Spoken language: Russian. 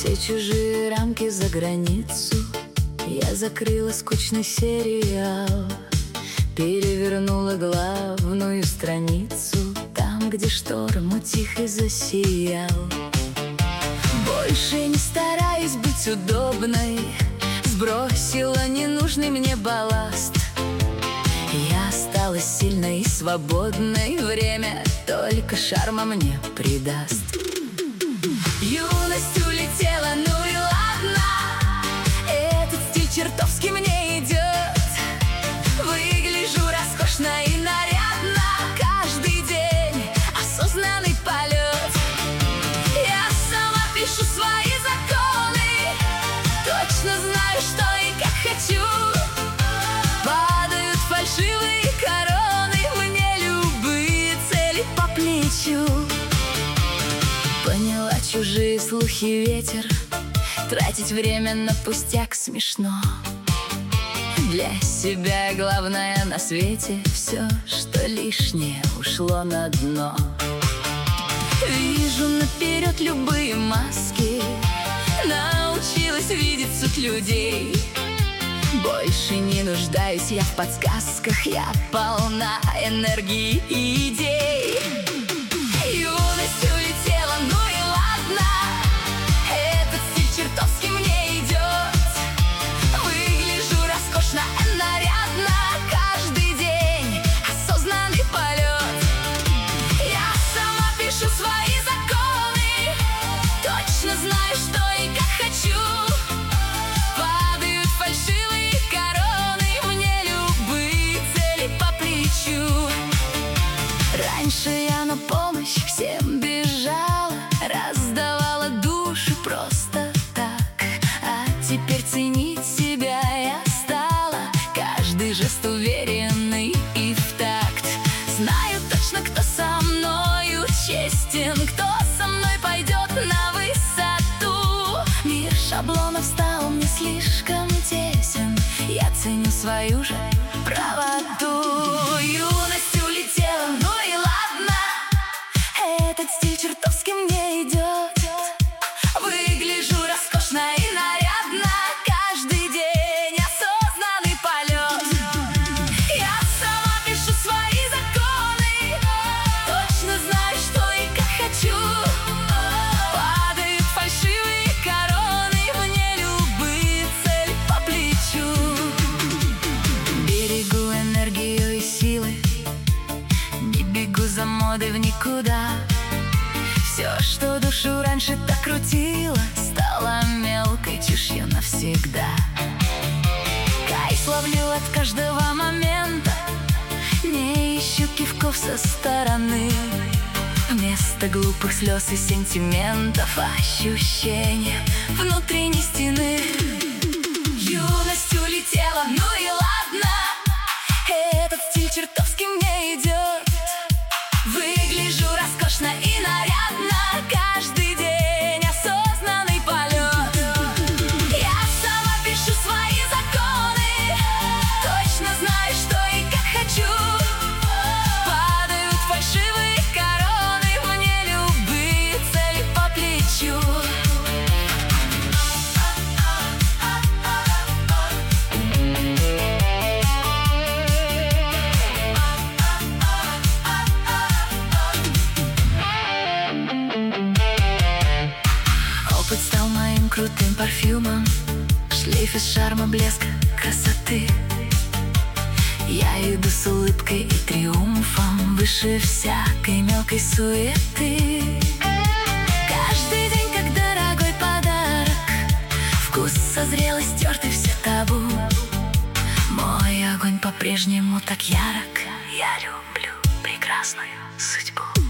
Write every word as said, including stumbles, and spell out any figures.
Все чужие рамки за границу я закрыла скучный сериал, перевернула главную страницу, там, где шторм тихо засиял. Больше не стараюсь быть удобной, сбросила ненужный мне балласт. Я стала сильной и свободной, время только шарма мне придаст. Юность улетела, ну и ладно, этот стиль чертовски мне идет. Выгляжу роскошно и нарядно, каждый день осознанный полет. Я сама пишу свои законы, точно знаю, что и как хочу. Падают фальшивые короны, мне любые цели по плечу. Поняла, чужие слухи ветер, тратить время на пустяк смешно. Для себя главное на свете, все, что лишнее, ушло на дно. Вижу наперед любые маски, научилась видеть суть людей. Больше не нуждаюсь я в подсказках, я полна энергии и идей. Юность улетела, ну и ладно, этот стиль чертовски мне идет. Выгляжу роскошно и нарядно, каждый день осознанный полет. Я сама пишу свои законы, точно знаю, что и как хочу. Падают фальшивые короны, мне любые цели по плечу. Раньше я на помощь всем бежала, раздавала душу просто так. А теперь ценить себя я стала, каждый жест уверенный и в такт. Знаю точно, кто со мною честен, кто со мной пойдет на высоту. Мир шаблонов стал мне слишком тесен, я ценю свою же правоту. Юность улетела, ну и ладно, этот стиль чертовски мне идет. Выгляжу роскошно и нарядно, каждый день осознанный полет. Я сама пишу свои законы, точно знаю, что и как хочу. Падают фальшивые короны, мне любые цели по плечу. Берегу энергию и силы, не бегу за модой в никуда. Все, что душу раньше так крутило, стало мелкой чушью навсегда. Кайф ловлю от каждого момента, не ищу кивков со стороны. Вместо глупых слез и сентиментов ощущение внутренней стены. Юность улетела, ну и ладно, этот стиль чертовски мне идет. Выгляжу роскошно и нарядно, каждый день осознанный полет. Я сама пишу свои законы, точно знаю, что и как хочу. Падают фальшивые короны, мне любые цели по плечу. Опыт стал моим крутым парфюмом, шлейф из шарма, блеска, красоты. Я иду с улыбкой и триумфом, выше всякой мелкой суеты. Каждый день как дорогой подарок, вкус созрел и стертый все табу. Мой огонь по-прежнему так ярок, я люблю прекрасную судьбу.